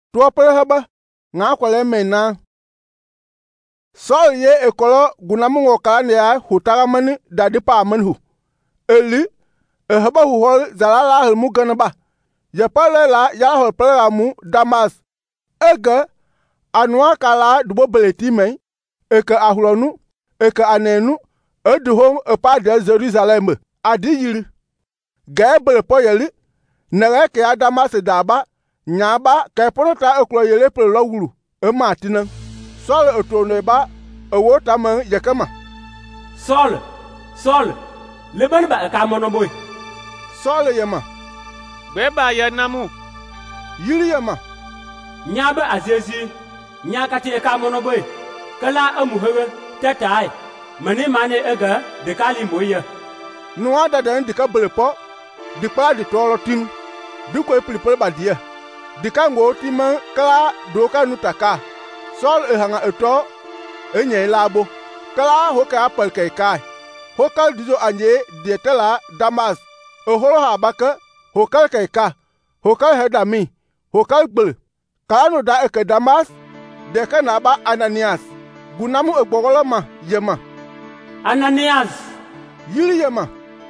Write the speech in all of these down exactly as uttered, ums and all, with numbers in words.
to pere haba nga kwale mena Saul ye ekolo gunamu ngokala ya hutaga mani dadi pa manhu eli e haba hu hol zalala hel mu ganaba ya pale la ya hol pere mu Damas ega anwa kala dubo beleti mai eka ahulonu eka anenu eduhom epa de Jerusalem adi yiri gaebele po yeli nere ke Damas daba nyaba ke ponota eklo yele pe lawuru e matina Saul otoneba ewo taman yakama Saul Saul leben ba ka mono boy Saul yema Beba ya namu yiri yema nyaba azezi nyaka te ka mono boy kala amu hewe tatai mani mane ega de kali moya nuwa da den dika belepo dikpa di toro tin diko epilipo badia dika ngo tima kala doka nutaka Saul ehanga eto enye labo kala hoka apel kai kai hokal dizo anye dietela Damas ohoro habaka hokal kai ka hokal hedami hokal gbel kanu da eke Damas deka na ba Ananias gunamu egbogoloma yema Ananias yiri yema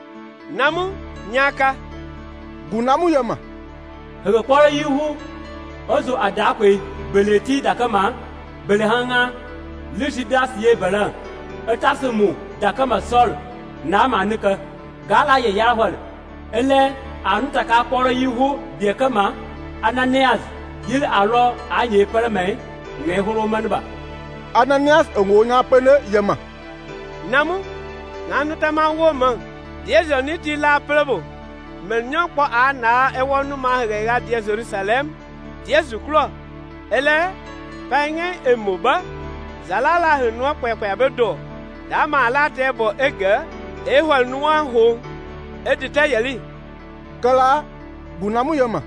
namu nyaka gunamu yema hege kwara yihu ozo adakwe beleti dakama belehanga Lysidas ye bala etasumu dakama Saul na manika gala ye yahwal ele anuta ka kwara yihu dekama Ananias yil alo aye parame ne horo manba Ananias ongonya pele yema namu nanu tama wo man Yesu ni ti la plebo menyo po ana e wonu ma rega di Jerusalem Yesu klo ele panye emoba zalala hnu kwekwe bedo da ma la tebo ege e hwanu ho edita yeli kala gunamu yema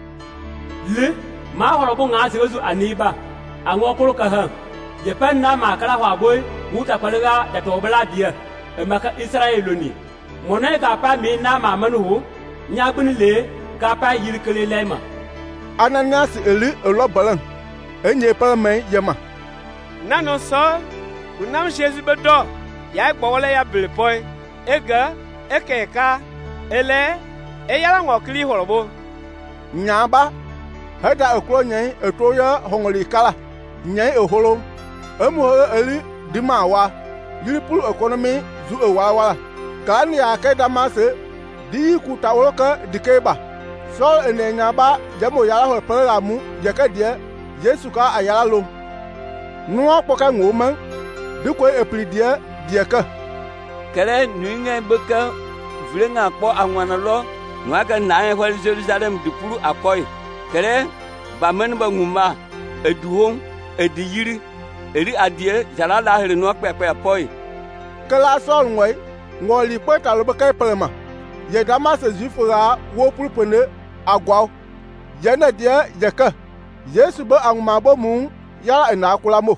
le ma horo bo nga zezu aniba anwo koro ka ha je pen na ma kala hwa boy uta kwalega da to bala dia e maka Israeloni mona ka pa mi na ma manu nya gbin le ka pa yir kele lema Ananias eli elo balan enye parame yema nano so kunam Jesu bedo ya gbowole ya bilpoi ega ekeka ele eyala ngokli horobo nyaba heda ekro nyen etoya hongoli kala nyen eholo emu eli dimawa yiripul economy zu ewala kan ya ke Damas di kutawoloka dikeba Saul enenyaba jamo yala ho peramu yakadie Yesu ka ayala lo nuwa poka ngoma diko epridie dieka kele nuinga beka vlenga po angwana lo nwaka na ho Jerusalem dipuru akoy kele ba men ba nguma eduhom ediyiri eri adie jala la hele no pepe poi kala Saul ngoi ngoli peta lo beka prema ye Damas zifura wo pulpene agwa yana dia yeka Yesu ba angma bo mu ya ina kulamo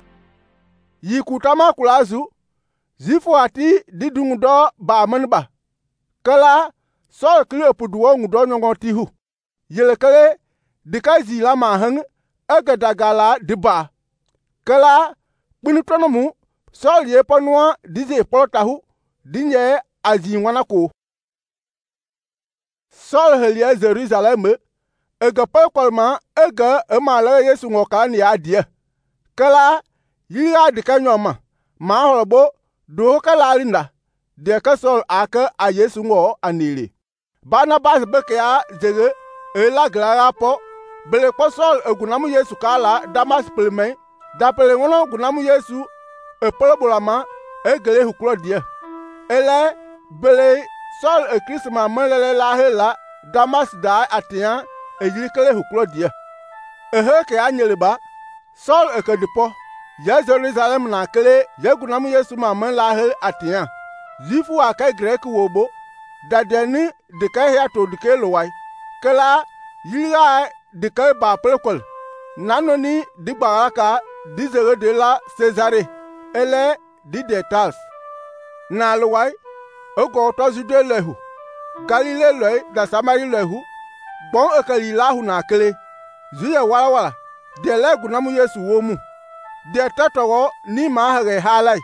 yikutama kulazu zifu ati didungdo ba manba kala Saul kile puduwo ngudo nyongo tihu yele kale dikazi la mahang agadagala diba kala binutonomu Saul ye panwa dize polotahu dinye azinwana ko Saul helia Jerusalem ega palma ega emala Yesu ngoka ni adie kala yira dikanyoma ma horobo do kala linda de ka Saul aka a Yesu ngo anire Barnabas beke ya jege ela glara po bele po Saul egunamu Yesu kala Damas pelmen da pele ngono gunamu Yesu e polobolama egele hukro die ele bele Saul e Christma melele la hela Damas da atian e yikele hukro die ehe ke anyeleba Saul e kedipo ya Jerusalem na kele ya gunamu Yesu ma men la he atian zifu aka Grek wobo dadeni de ka ya to de ke lowai kala yira de ka ba prekol nanoni di baraka di zere de la Cesare ele di detals na lowai ogo to jude lehu Galile loy da Samari lehu bon ekali lahu na kele zuye wala wala de le gunamu Yesu womu de tatogo ni ma hare halai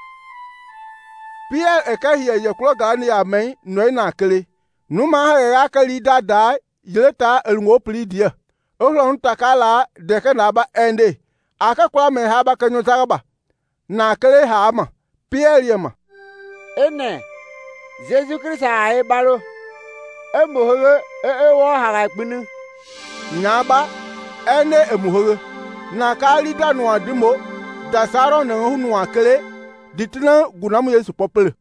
Pierre ekahie ye klo gani ya men no na kele nu ma hare akali dada yeleta elngo pli dia ohlon takala de kana ba ende aka kwa me ha ba kanyo taraba na kele ha ma Pierre yema ene Jésus Christ a e balo e mohoge e e wo hara gbinu nyaba ene emuhoge na kali da no adimo da saro na hunu akele ditina gunamu Yesu popele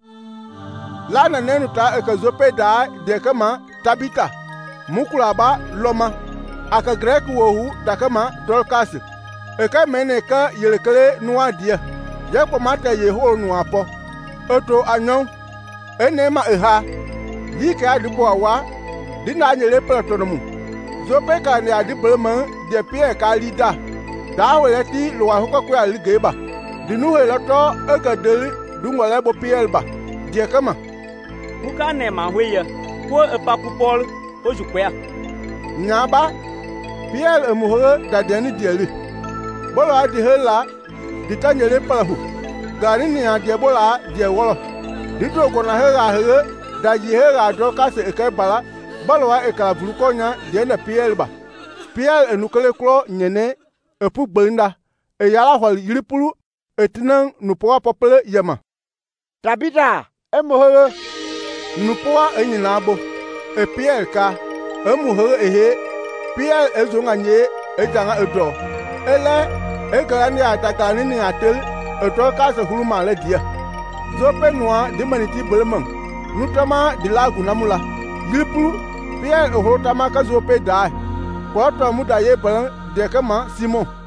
la na nenu ta ekazope da de kama Tabita mukulaba loma aka grek wohu da kama Dorcas eka mene ka yelekele nuwa dia ye komata ye ho nu apo oto anyon enema eha yike adibo awa dina nyele platonomu zope ka ni adibelma de pie ka lida da weleti lo wa hoko kwa ligeba dinu helato egadeli dungole bo pielba die kama muka ne ma hweye ko epapu Paul ojukwea nyaba piel emuhore da deni dieli bolo adi hela ditanyele palahu gari ni adiebola die wolo dito gona hera here da yihera Dorcas ekebala bolo wa ekala vulukonya die na pielba piel enukele klo nyene epu gbelinda eyala hol yiripulu etinan nupoa popele yema Tabita emohoge nupoa enyina abo e Pierre ka emuhoge ehe Pierre ezonga nye ejanga edo ele egarani atakani ni atel eto ka se huluma le dia zope noa de maniti belemang nutama de lagu namula yiripulu Pierre ohotama ka zope dai kwa to muda ye balan de kama Simon